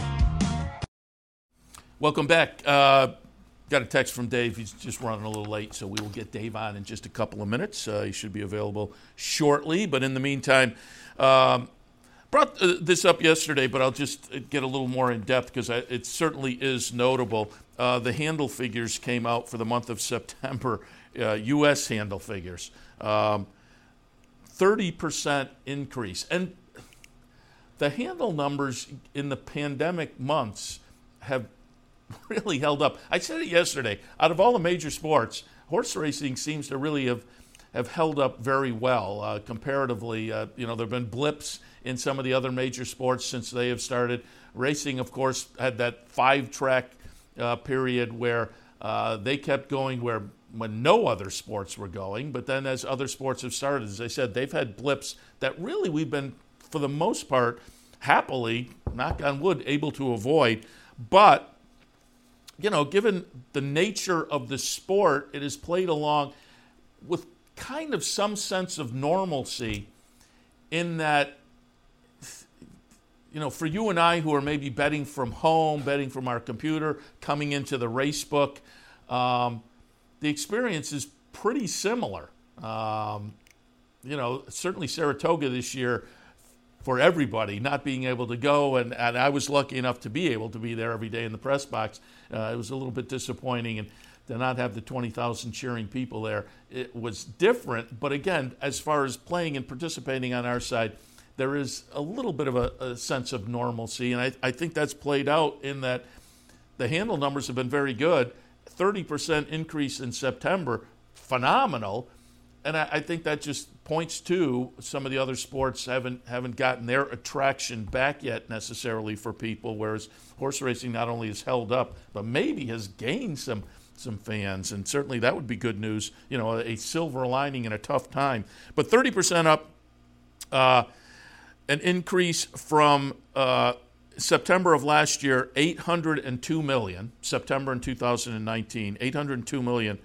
Welcome back. Got a text from Dave. He's just running a little late, so we will get Dave on in just a couple of minutes. He should be available shortly. But in the meantime, brought this up yesterday, but I'll just get a little more in depth because it certainly is notable. The handle figures came out for the month of September, U.S. handle figures. 30% increase. And the handle numbers in the pandemic months have really held up. I said it yesterday. Out of all the major sports, horse racing seems to really have held up very well comparatively. There have been blips in some of the other major sports since they have started. Racing, of course, had that 5-track period where they kept going when no other sports were going. But then as other sports have started, as I said, they've had blips that really we've been, for the most part, happily, knock on wood, able to avoid. But given the nature of the sport, it is played along with kind of some sense of normalcy in that, for you and I who are maybe betting from home, betting from our computer, coming into the race book, the experience is pretty similar. Certainly Saratoga this year for everybody not being able to go, and I was lucky enough to be able to be there every day in the press box. It was a little bit disappointing, and to not have the 20,000 cheering people there, it was different. But again, as far as playing and participating on our side, there is a little bit of a sense of normalcy, and I think that's played out in that the handle numbers have been very good. 30% increase in September, phenomenal. And I think that just points to some of the other sports haven't gotten their attraction back yet necessarily for people, whereas horse racing not only has held up, but maybe has gained some fans. And certainly that would be good news, a silver lining in a tough time. But 30% up, an increase from September of last year, 802 million, September in 2019, 802 million.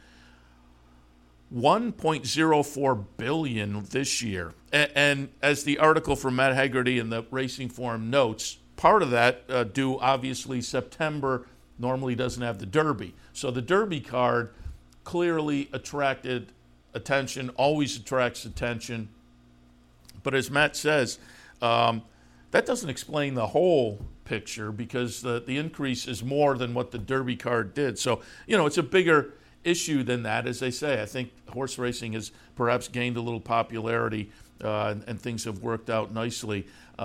1.04 billion this year. And as the article from Matt Hegarty in the Racing Forum notes, part of that due, obviously, September normally doesn't have the Derby. So the Derby card clearly attracted attention, always attracts attention. But as Matt says, that doesn't explain the whole picture, because the increase is more than what the Derby card did. So, it's a bigger issue than that. As they say, I think horse racing has perhaps gained a little popularity, and things have worked out nicely.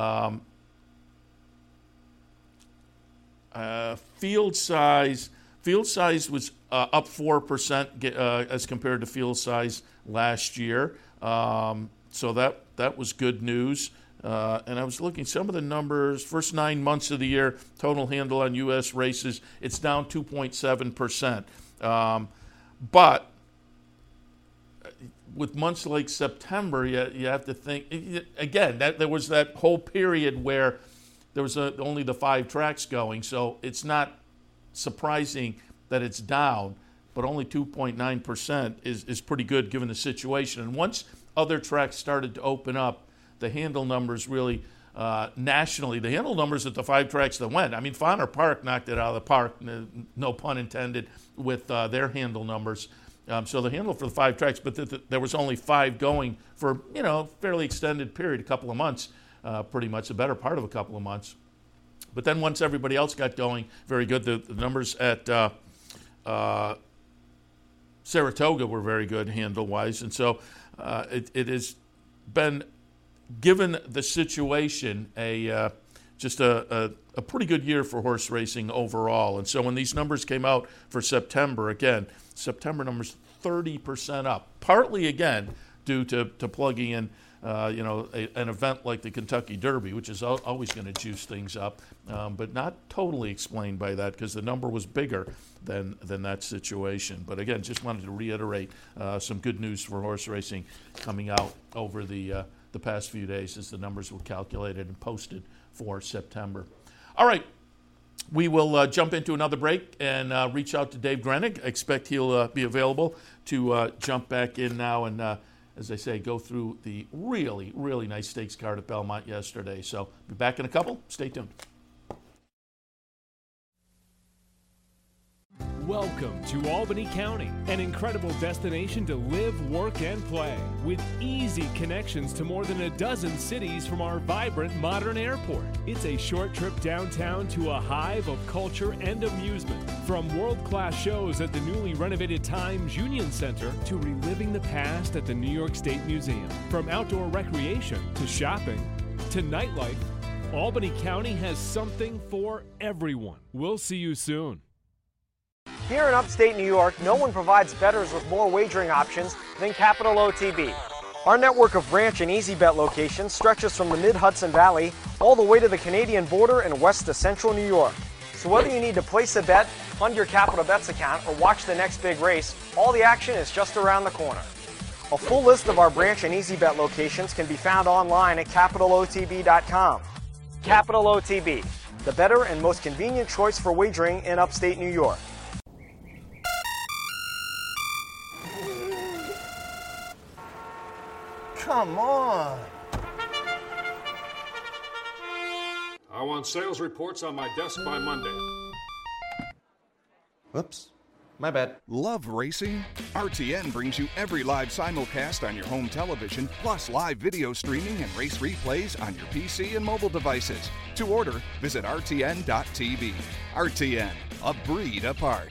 Field size was up 4% as compared to field size last year. So that was good news. And I was looking some of the numbers. First 9 months of the year, total handle on U.S. races, it's down 2.7%. But with months like September, you have to think, again, that there was that whole period where there was only the 5 tracks going. So it's not surprising that it's down, but only 2.9% is pretty good given the situation. And once other tracks started to open up, the handle numbers really, nationally, the handle numbers at the 5 tracks that went. I mean, Fauner Park knocked it out of the park, no pun intended, with their handle numbers. So the handle for the 5 tracks, but there was only 5 going for, fairly extended period, a couple of months, pretty much, the better part of a couple of months. But then once everybody else got going, very good. The numbers at Saratoga were very good handle-wise. And so it has been, given the situation, just a pretty good year for horse racing overall. And so when these numbers came out for September, again, September numbers 30% up, partly, again, due to plugging in an event like the Kentucky Derby, which is always going to juice things up, but not totally explained by that, because the number was bigger than that situation. But again, just wanted to reiterate some good news for horse racing coming out over the past few days as the numbers were calculated and posted for September. All right, we will jump into another break and reach out to Dave Grenig. I expect he'll be available to jump back in now and, as I say, go through the really, really nice stakes card at Belmont yesterday. So be back in a couple. Stay tuned. Welcome to Albany County, an incredible destination to live, work, and play, with easy connections to more than a dozen cities from our vibrant modern airport. It's a short trip downtown to a hive of culture and amusement, from world-class shows at the newly renovated Times Union Center to reliving the past at the New York State Museum. From outdoor recreation to shopping to nightlife, Albany County has something for everyone. We'll see you soon. Here in upstate New York, no one provides bettors with more wagering options than Capital OTB. Our network of branch and easy bet locations stretches from the mid-Hudson Valley all the way to the Canadian border and west to central New York. So whether you need to place a bet, fund your Capital Bets account, or watch the next big race, all the action is just around the corner. A full list of our branch and easy bet locations can be found online at CapitalOTB.com. Capital OTB, the better and most convenient choice for wagering in upstate New York. Come on. I want sales reports on my desk by Monday. Whoops. My bad. Love racing? RTN brings you every live simulcast on your home television, plus live video streaming and race replays on your PC and mobile devices. To order, visit rtn.tv. RTN, a breed apart.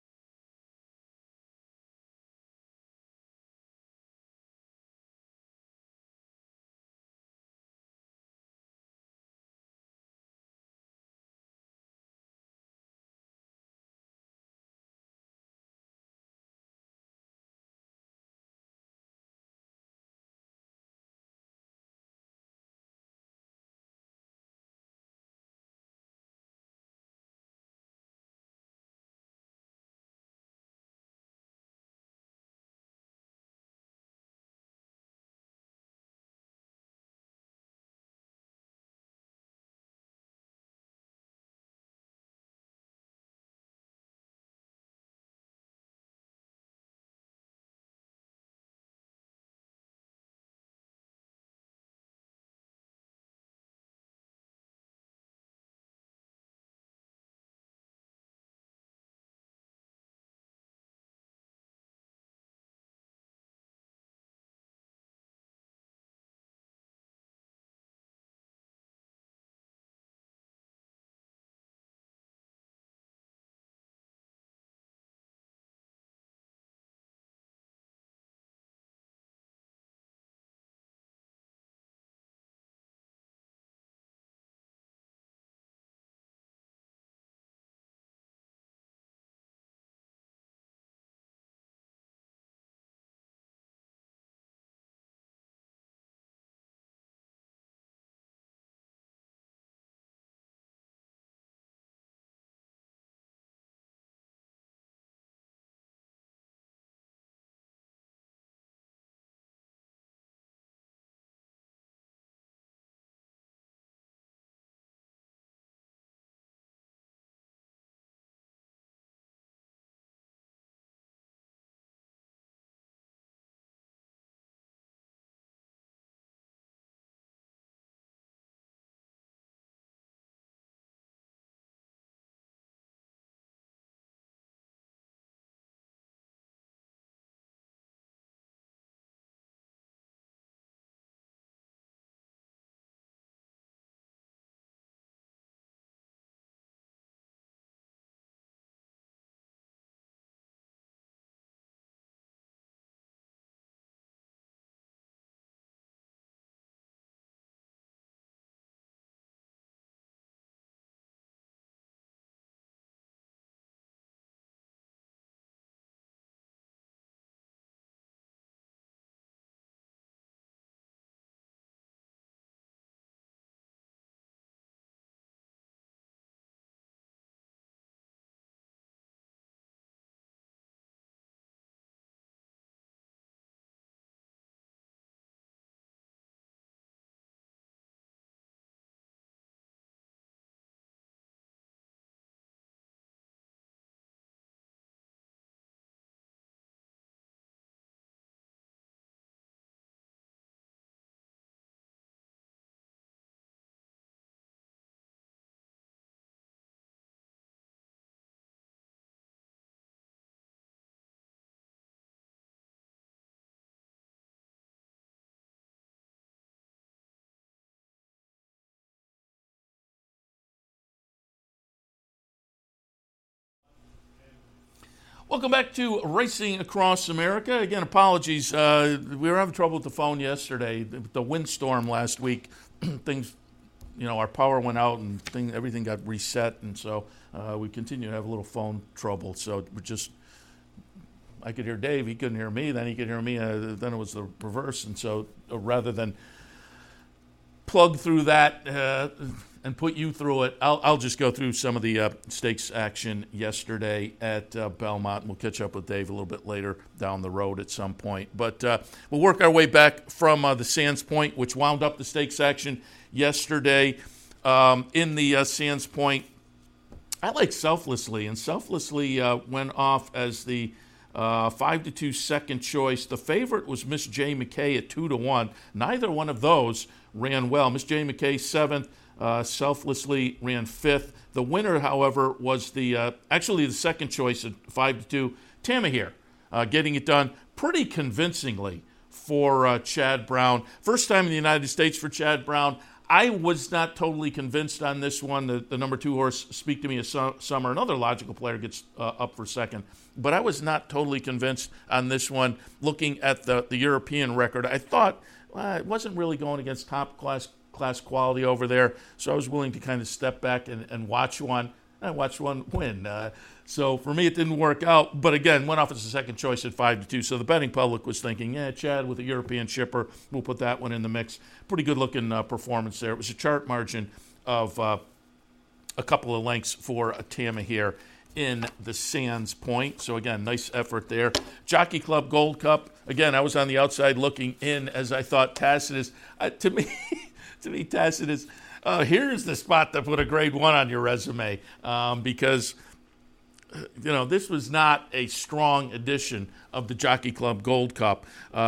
Welcome back to Racing Across America. Again, apologies. We were having trouble with the phone yesterday. The windstorm last week, things, our power went out and everything got reset, and so we continue to have a little phone trouble. So I could hear Dave, he couldn't hear me, then he could hear me, then it was the reverse. And so rather than plug through that and put you through it, I'll just go through some of the stakes action yesterday at Belmont, and we'll catch up with Dave a little bit later down the road at some point. But we'll work our way back from the Sands Point, which wound up the stakes action yesterday. In the Sands Point, I like Selflessly, and Selflessly went off as the 5-2 second choice. The favorite was Miss J. McKay at 2-1. Neither one of those ran well. Miss J. McKay 7th, selflessly ran 5th. The winner, however, was actually the second choice at 5-2, Tamahir, getting it done pretty convincingly for Chad Brown. First time in the United States for Chad Brown. I was not totally convinced on this one. The number 2 horse, Speak to Me of Summer, another logical player, gets up for second. But I was not totally convinced on this one. Looking at the European record, I thought it wasn't really going against top class quality over there. So I was willing to kind of step back and watch one. I watched one win. So for me, it didn't work out. But again, went off as a second choice at 5-2. So the betting public was thinking, Chad with a European shipper, we'll put that one in the mix. Pretty good looking performance there. It was a chart margin of a couple of lengths for Tamahir in the Sands Point. So again, nice effort there. Jockey Club Gold Cup. Again, I was on the outside looking in as I thought Tacitus. To me, Tacitus. Here's the spot to put a grade 1 on your resume because, this was not a strong edition of the Jockey Club Gold Cup.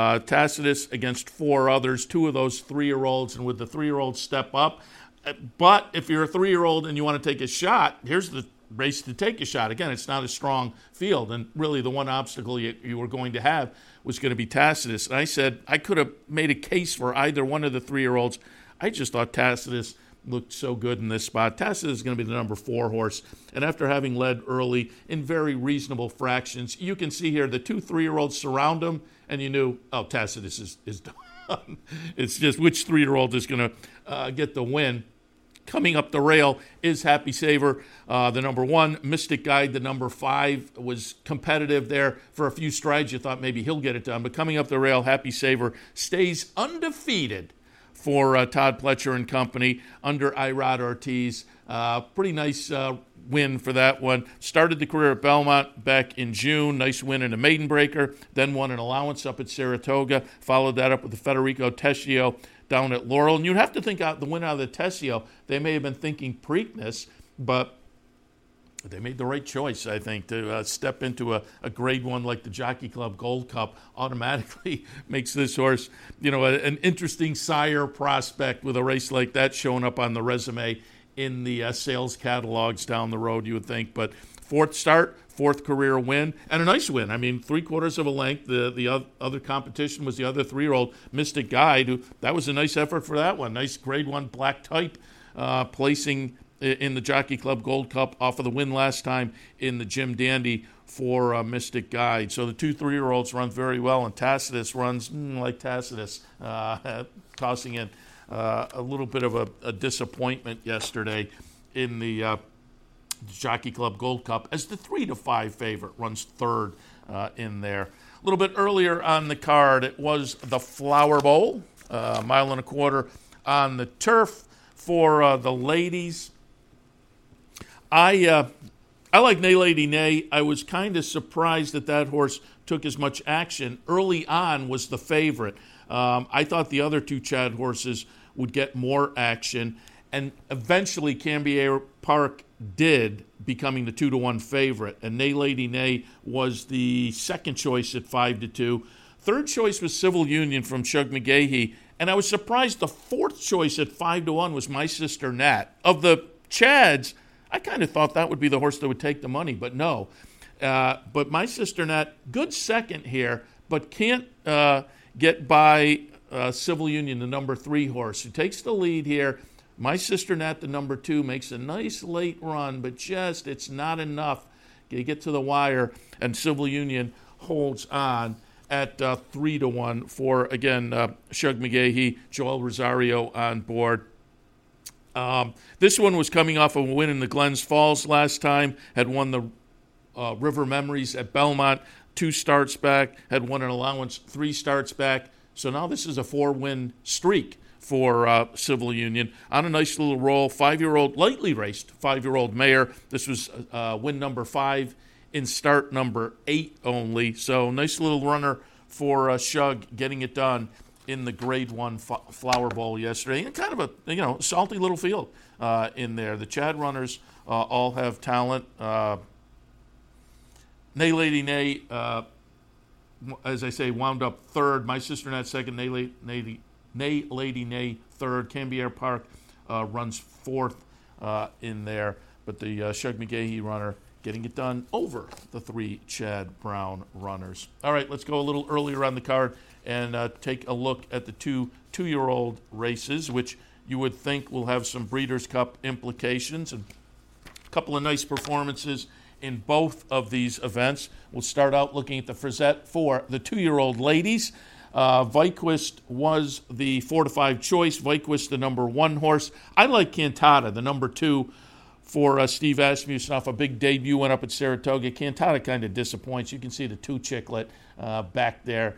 Tacitus against 4 others, 2 of those 3-year-olds, and with the 3-year-olds step up. But if you're a 3-year-old and you want to take a shot, here's the race to take a shot. Again, it's not a strong field, and really the one obstacle you were going to have was going to be Tacitus. And I said I could have made a case for either one of the 3-year-olds. I just thought Tacitus looked so good in this spot. Tacitus is going to be the number 4 horse. And after having led early in very reasonable fractions, you can see here the 2 3-year-olds surround him, and you knew, Tacitus is done. It's just which 3-year-old is going to get the win. Coming up the rail is Happy Saver, the number 1. Mystic Guide, the number 5, was competitive there for a few strides. You thought maybe he'll get it done. But coming up the rail, Happy Saver stays undefeated for Todd Pletcher and company under Irod Ortiz. Pretty nice win for that one. Started the career at Belmont back in June. Nice win in a maiden breaker. Then won an allowance up at Saratoga. Followed that up with the Federico Tessio down at Laurel. And you'd have to think out the win out of the Tessio. They may have been thinking Preakness, but they made the right choice, I think, to step into a grade 1 like the Jockey Club Gold Cup. Automatically makes this horse, an interesting sire prospect with a race like that showing up on the resume in the sales catalogs down the road, you would think. But 4th start, 4th career win, and a nice win. I mean, 3/4 of a length. The other competition was the other 3-year-old, Mystic Guide. That was a nice effort for that one. Nice grade 1 black type, placing in the Jockey Club Gold Cup off of the win last time in the Jim Dandy for Mystic Guide. So the 2 3-year-olds run very well, and Tacitus runs like Tacitus, tossing in a little bit of a disappointment yesterday in the Jockey Club Gold Cup as the 3-5 favorite, runs 3rd in there. A little bit earlier on the card, it was the Flower Bowl, 1.25 miles on the turf for the ladies. I like Nay Lady Nay. I was kind of surprised that horse took as much action. Early on was the favorite. I thought the other 2 Chad horses would get more action, and eventually Cambier Park did, becoming the 2-1 favorite. And Nay Lady Nay was the second choice at 5-2. Third choice was Civil Union from Shug McGahee, and I was surprised the 4th choice at 5-1 was My Sister Nat. Of the Chads, I kind of thought that would be the horse that would take the money, but no. But My Sister Nat, good second here, but can't get by Civil Union, the number 3 horse, who takes the lead here. My Sister Nat, the number 2, makes a nice late run, but just it's not enough. You get to the wire, and Civil Union holds on at 3-1 for, again, Shug McGahee, Joel Rosario on board. This one was coming off of a win in the Glens Falls last time, had won the River Memories at Belmont 2 starts back, had won an allowance 3 starts back. So now this is a 4-win streak for Civil Union on a nice little roll. 5-year-old, lightly raced 5-year-old mare. This was win number 5 in start number 8 only. So nice little runner for Shug getting it done in the Grade 1 Flower Bowl yesterday. And kind of a salty little field in there. The Chad runners all have talent. Nay Lady Nay, as I say, wound up 3rd. My Sister Nat 2nd. Nay Lady Nay 3rd. Cambier Park runs fourth in there. But the Shug McGahee runner getting it done over the 3 Chad Brown runners. All right, let's go a little earlier on the card and take a look at the two-year-old races, which you would think will have some Breeders' Cup implications, and a couple of nice performances in both of these events. We'll start out looking at the Frizette for the 2-year-old ladies. Vikquist was the 4-5 choice. Vikquist, the number 1 horse. I like Cantata, the number 2 for Steve Asmussen off a big debut, went up at Saratoga. Cantata kind of disappoints. You can see the 2 chicklet back there.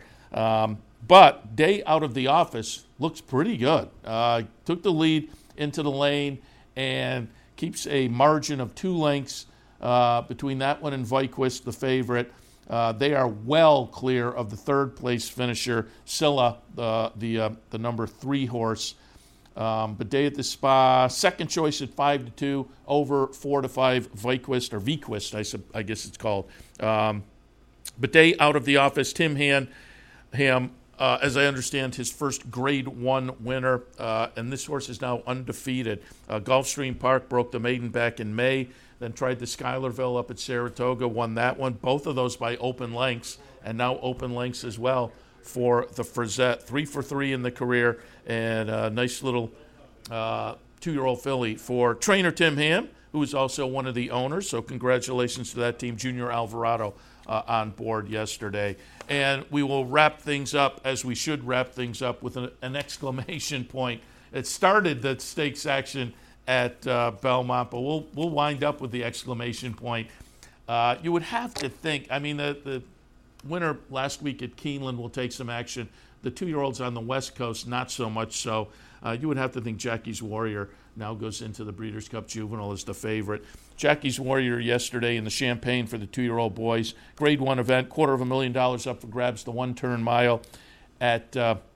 But Day Out of the Office looks pretty good. Took the lead into the lane and keeps a margin of 2 lengths between that one and Vikquist, the favorite. They are well clear of the 3rd place finisher, Scylla, the number 3 horse. But Day at the Spa, second choice at 5-2 over 4-5 Vikquist, or Vequist, I guess it's called. But Day Out of the Office, Tim Ham, as I understand, his first Grade 1 winner, and this horse is now undefeated. Gulfstream Park broke the maiden back in May, then tried the Schuylerville up at Saratoga, won that one, both of those by open lengths, and now open lengths as well for the Frizette. 3 for 3 in the career, and a nice little 2-year-old filly for trainer Tim Ham, who is also one of the owners, so congratulations to that team. Junior Alvarado on board yesterday. And we will wrap things up, as we should wrap things up, with an exclamation point. It started the stakes action at Belmont, but we'll wind up with the exclamation point. You would have to think, I mean, the winner last week at Keeneland will take some action. The 2-year-olds on the West Coast, not so much so. You would have to think Jackie's Warrior now goes into the Breeders' Cup Juvenile as the favorite. Jackie's Warrior yesterday in the Champagne for the 2-year-old boys. Grade 1 event, $250,000 up for grabs, the 1-turn mile at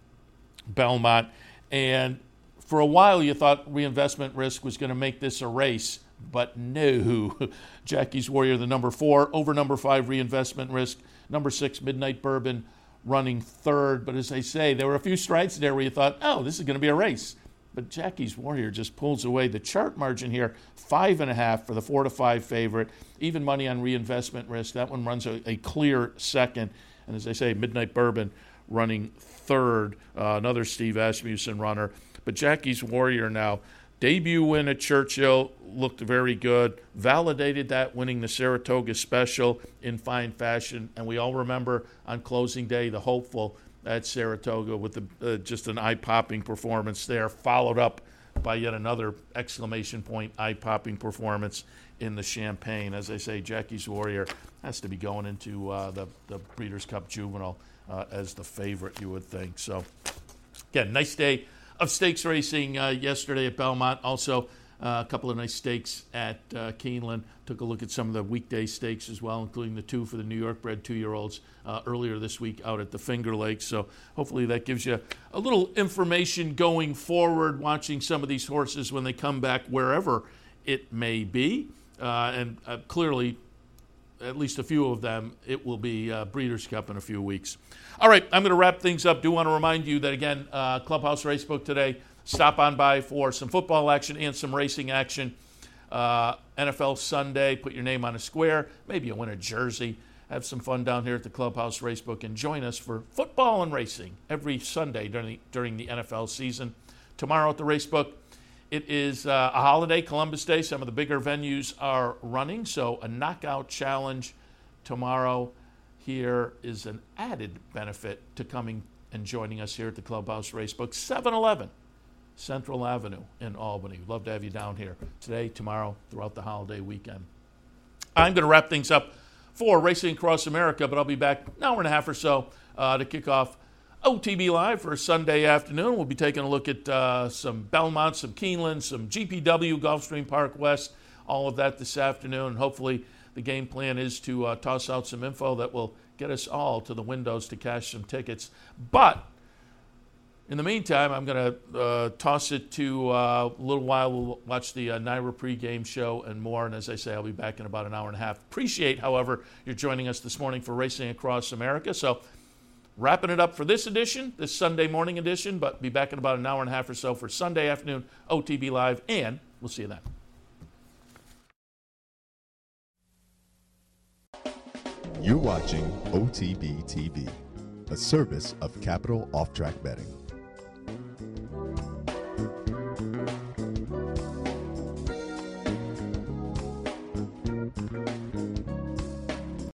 Belmont. And for a while you thought Reinvestment Risk was going to make this a race, but no. Jackie's Warrior, the number 4, over number 5 Reinvestment Risk, number 6 Midnight Bourbon running 3rd. But as I say, there were a few strides there where you thought, oh, this is going to be a race. But Jackie's Warrior just pulls away. The chart margin here, 5.5 for the 4-5 favorite. Even money on Reinvestment Risk. That one runs a clear second. And as I say, Midnight Bourbon running 3rd, another Steve Asmussen runner. But Jackie's Warrior now, debut win at Churchill, looked very good. Validated that, winning the Saratoga Special in fine fashion. And we all remember on closing day, the hopeful at Saratoga with just an eye-popping performance there, followed up by yet another exclamation point eye-popping performance in the Champagne. As I say, Jackie's Warrior has to be going into the Breeders' Cup Juvenile as the favorite, you would think. So, again, nice day of stakes racing yesterday at Belmont. Also, a couple of nice stakes at Keeneland. Took a look at some of the weekday stakes as well, including the 2 for the New York-bred 2-year-olds earlier this week out at the Finger Lakes. So hopefully that gives you a little information going forward, watching some of these horses when they come back, wherever it may be. And clearly, at least a few of them, it will be Breeders' Cup in a few weeks. All right, I'm going to wrap things up. Do want to remind you that, again, Clubhouse Racebook today, stop on by for some football action and some racing action. NFL Sunday, put your name on a square, maybe you win a jersey. Have some fun down here at the Clubhouse Racebook and join us for football and racing every Sunday during the NFL season. Tomorrow at the Racebook, it is a holiday, Columbus Day. Some of the bigger venues are running, so a knockout challenge tomorrow. Here is an added benefit to coming and joining us here at the Clubhouse Racebook. 7-Eleven, Central Avenue in Albany. We'd love to have you down here today, tomorrow, throughout the holiday weekend. I'm going to wrap things up for Racing Across America, but I'll be back an hour and a half or so to kick off OTB Live for a Sunday afternoon. We'll be taking a look at some Belmont, some Keeneland, some GPW, Gulfstream Park West, all of that this afternoon. And hopefully the game plan is to toss out some info that will get us all to the windows to cash some tickets. But in the meantime, I'm going to toss it to a little while. We'll watch the NYRA pregame show and more. And as I say, I'll be back in about an hour and a half. Appreciate, however, you're joining us this morning for Racing Across America. So wrapping it up for this edition, this Sunday morning edition, but be back in about an hour and a half or so for Sunday afternoon OTB Live, and we'll see you then. You're watching OTB TV, a service of Capital Off Track Betting.